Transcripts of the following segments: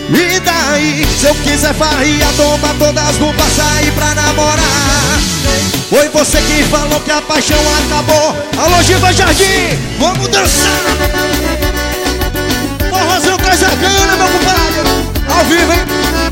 E daí, se eu quiser farria, toma todas no bar, sair pra namorar. Foi você que falou que a paixão acabou. Alô, Giva Jardim, vamos dançar. Forrozão traz a cana, meu compadre. Ao vivo, hein?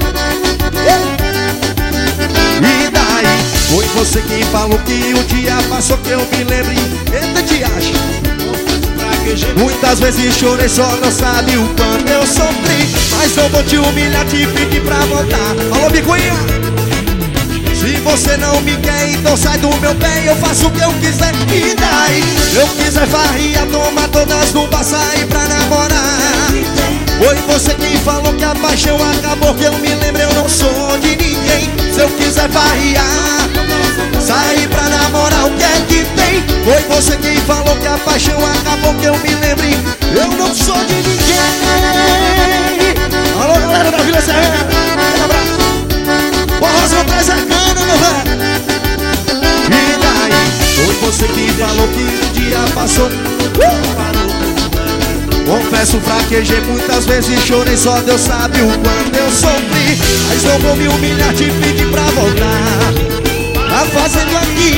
E daí, foi você que falou que o dia passou, que eu me lembre. Eita, te acha. Muitas vezes chorei, só não sabe o quanto eu sofri. Mas não vou te humilhar, te pedir pra voltar. Alô, bicuinha. Se você não me quer, então sai do meu pé, eu faço o que eu quiser. E daí, eu quiser farria, toma todas no bar, sair pra namorar. Foi você que falou que a paixão acabou, que eu me lembro, eu não sou de ninguém. Se eu quiser farriar, sair pra namorar, o que é que tem? Foi você que falou que a paixão acabou, que eu me lembre, eu não sou de ninguém. Alô, galera da Vila Serrana, um abraço. Forrozão traz a cana, meu velho. E daí, foi você que falou que o dia passou. Confesso, fraquejei, muitas vezes chorei, só Deus sabe o quanto eu sofri. Mas não vou me humilhar, te pedir pra voltar. Tá fazendo aqui.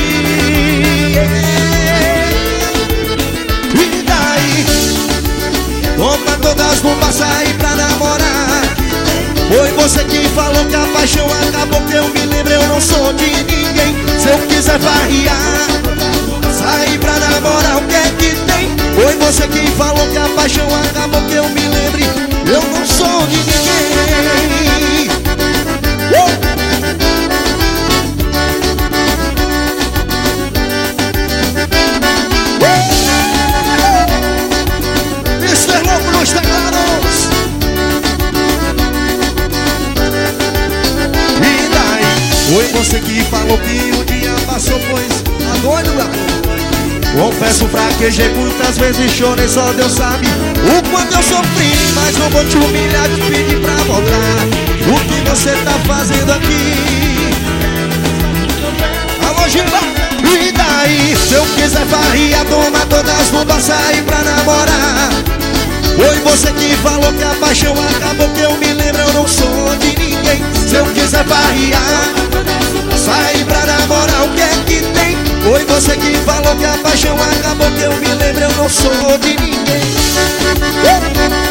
E daí, toma todas no bar, sair pra namorar. Foi você que falou que a paixão acabou, que eu me lembro, eu não sou de ninguém. Se eu quiser farriar, sair pra namorar, o que é que tem? Foi você que falou que a paixão acabou, que eu me lembre, eu não sou de ninguém. Mr. Louco nos teclados. E daí, foi você que falou que o dia passou, pois tá doido, meu? Confesso, fraquejei, muitas vezes chorei, só Deus sabe o quanto eu sofri. Mas não vou te humilhar, te pedir pra voltar. O que você tá fazendo aqui? Alô, Giba! E daí, se eu quiser farria, toma todas no bar, sair pra namorar. Foi você que falou que a paixão acabou, que eu me lembro, eu não sou de ninguém. Se eu quiser farriar, sair pra namorar, o que é que tem? Foi você que falou que a paixão acabou, que eu me lembro, eu não sou de ninguém.